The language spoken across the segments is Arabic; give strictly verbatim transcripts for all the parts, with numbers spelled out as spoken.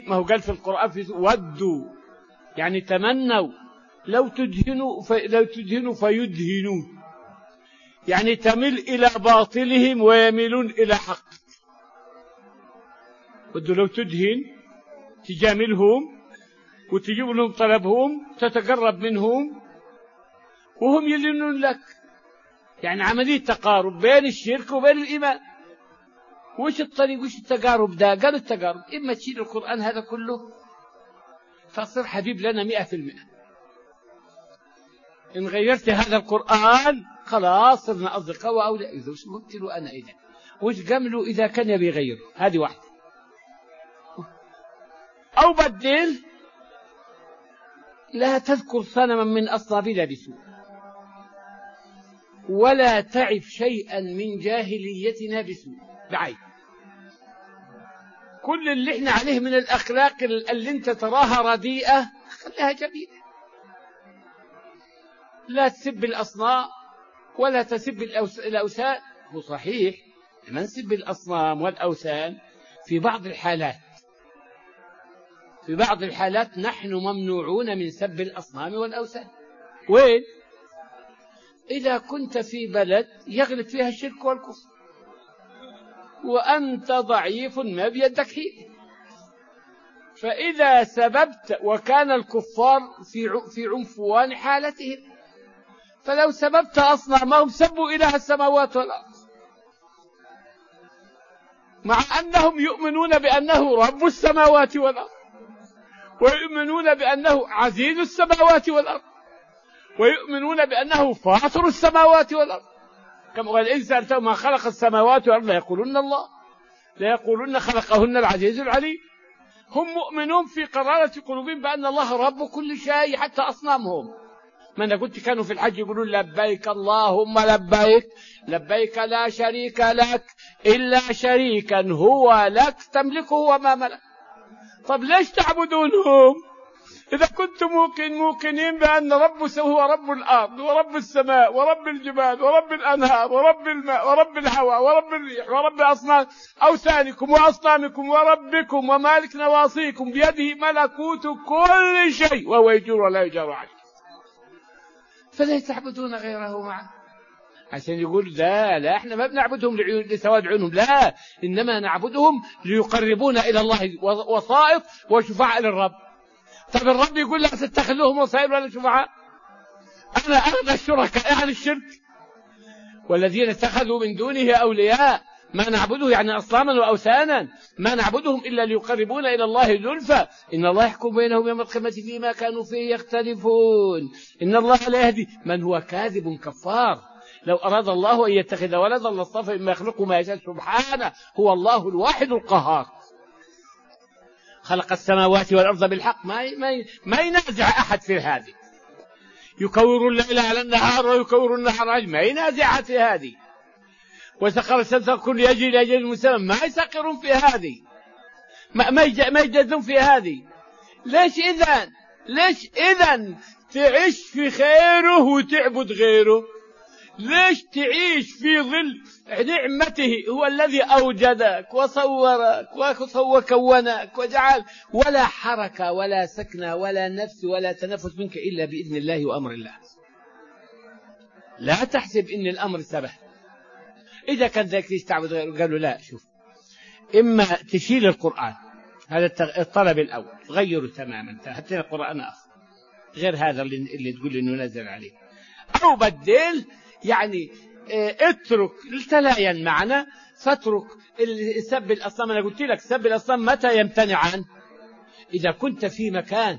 ما هو قال في القرآن في ودوا يعني تمنوا لو تدهنوا في لو تدهنوا فيدهنون، يعني تميل إلى باطلهم ويميلون إلى حق. ودوا لو تدهن تجاملهم وتجيب لهم طلبهم تتقرب منهم وهم يلينون لك، يعني عملية تقارب بين الشرك وبين الإيمان. وش الطريق وش التقارب ده؟ قال التقارب إما تشيل القرآن هذا كله فأصير حبيب لنا مئة في المئة، إن غيرت هذا القرآن خلاص صرنا أصدقاء وأولياء. إذا وش قلت له أنا إذا وش قمله إذا كان يبي يغيره؟ هذه واحدة. أو بدل لا تذكر صنما من أصنامنا بسوء ولا تعف شيئا من جاهليتنا بسوء بعيب. كل اللي احنا عليه من الأخلاق اللي انت تراها رديئة خليها جميلة. لا تسب الأصنام ولا تسب الأوثان. هو صحيح ما نسب الأصنام والأوثان في بعض الحالات، في بعض الحالات نحن ممنوعون من سب الأصنام والأوثان. وين؟ إذا كنت في بلد يغلب فيها الشرك والكفر وأنت ضعيف ما بيدك حيل، فإذا سببت وكان الكفار في في عنفوان حالتهم، فلو سببت أصنامهم سبوا إله السماوات والأرض مع أنهم يؤمنون بأنه رب السماوات والأرض ويؤمنون بأنه عزيز السماوات والأرض ويؤمنون بأنه فاطر السماوات والأرض. كما قال الإنسان ما خلق السماوات والأرض لا يقولون الله، لا يقولون خلقهن العزيز العليم. هم مؤمنون في قرارة قلوبهم بأن الله رب كل شيء حتى أصنامهم. ما أنا قلت كانوا في الحج يقولون لبيك اللهم لبيك لبيك لا شريك لك إلا شريكا هو لك تملكه وما ملك. طب ليش تعبدونهم إذا كنتم موقن موقنين بأن رب هو رب الأرض ورب السماء ورب الجبال ورب الأنهار ورب الماء ورب الهواء ورب الريح ورب أصنام أوثانكم وأصنامكم وربكم ومالك نواصيكم بيده ملكوت كل شيء وهو يجور ولا يجار عليه، فليس تعبدون غيره معه؟ عشان يقول لا لا احنا ما بنعبدهم لسواد عيونهم، لا إنما نعبدهم ليقربونا إلى الله وسائط وشفعاء للرب. طب الرب يقول لا تتخذوهم وسائل ولا شفعاء. أنا أغنى الشركاء عن الشرك، والذين اتخذوا من دونه أولياء ما نعبده يعني أصناما وأوثانا ما نعبدهم إلا ليقربونا إلى الله زلفى إن الله يحكم بينهم يوم القيامة فيما كانوا فيه يختلفون إن الله لا يهدي من هو كاذب كفار. لو أراد الله أن يتخذ ولدا لاصطفى مما يخلق ما يشاء سبحانه هو الله الواحد القهار خلق السماوات والأرض بالحق. ما ما ما ينازع أحد في هذه. يكور الليل على النهار ويكور النهار على الليل، ما ينازع في هذه. وسخر الشمس كل يجري لأجل مسمى، ما يسخرون في هذه، ما ما ما يجدون في هذه. ليش إذن ليش إذن تعيش في خيره وتعبد غيره؟ ليش تعيش في ظل نعمته؟ هو الذي أوجدك وصورك وكونك وجعل، ولا حركة ولا سكنة ولا نفس ولا تنفس منك إلا بإذن الله وأمر الله. لا تحسب إن الأمر سبه. إذا كان ذلك يستعبد غيره قالوا لا، شوف، إما تشيل القرآن هذا الطلب الأول غيره تماما حتى القرآن آخر غير هذا اللي, اللي تقول إنه نزل عليه، أو بدل يعني اترك التلاين معنا فاترك سب الأصنام. أنا قلت لك سب الأصنام متى يمتنع عنه؟ إذا كنت في مكان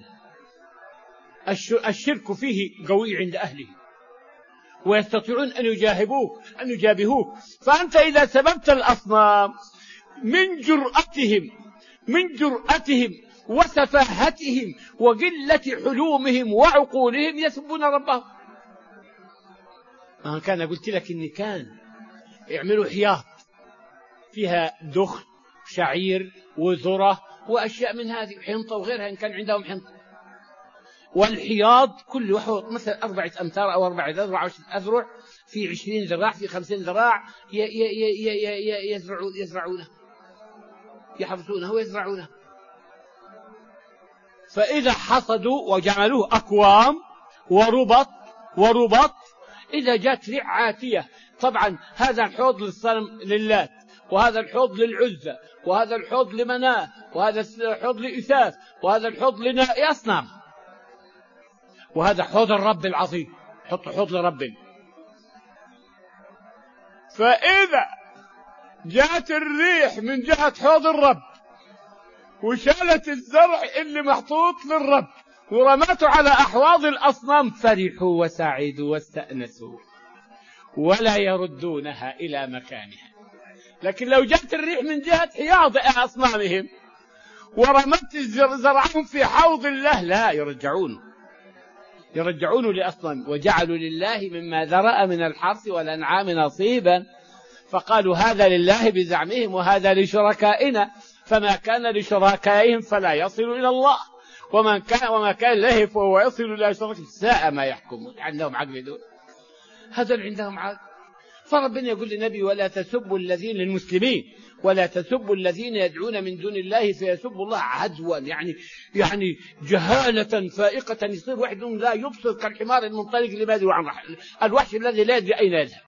الشرك فيه قوي عند أهله ويستطيعون أن يجاهبوك أن يجابهوك، فأنت إذا سببت الأصنام من جرأتهم من جرأتهم وسفاهتهم وقلة حلومهم وعقولهم يسبون ربهم. ما كان قلت لك إن كان يعملوا حياط فيها دخن شعير وذرة وأشياء من هذه حنطة وغيرها إن كان عندهم حنطة، والحياض كل واحد مثلا أربعة أمتار أو أربعة أذرع أو ستة أذرع في عشرين ذراع في خمسين ذراع يزرعون يزرعونه يحفظونه ويزرعونه. فإذا حصدوا وجعلوه أكوام وربط وربط إذا جاءت ريح عاتية، طبعا هذا الحوض للصنم للات، وهذا الحوض للعزة، وهذا الحوض لمناه، وهذا الحوض لإثاث، وهذا الحوض لأصنام، وهذا حوض الرب العظيم، حط حوض لرب. فإذا جاءت الريح من جهة حوض الرب وشالت الزرع اللي محطوط للرب ورمته على أحواض الأصنام، فرحوا وسعدوا واستأنسوا ولا يردونها إلى مكانها. لكن لو جاءت الريح من جهة حياض أصنامهم ورمت زرعهم في حوض الله، لا يرجعون يرجعون لأصنام. وجعلوا لله مما ذرأ من الحرث والأنعام نصيبا، فقالوا هذا لله بزعمهم وهذا لشركائنا، فما كان لشركائهم فلا يصل إلى الله، ومن كان وما كان له فهو يصل إلى شركائهم. ساء ما يحكمون. عندهم عقل دول، هذول عندهم عقل. فربنا يقول للنبي ولا تسبوا الذين للمسلمين ولا تسبوا الذين يدعون من دون الله فيسبوا الله عدوا، يعني يعني جهالة فائقة، يصير واحد لا يبصر كالحمار المنطلق لما يدعو عن الوحش الذي لا يدري أين يذهب.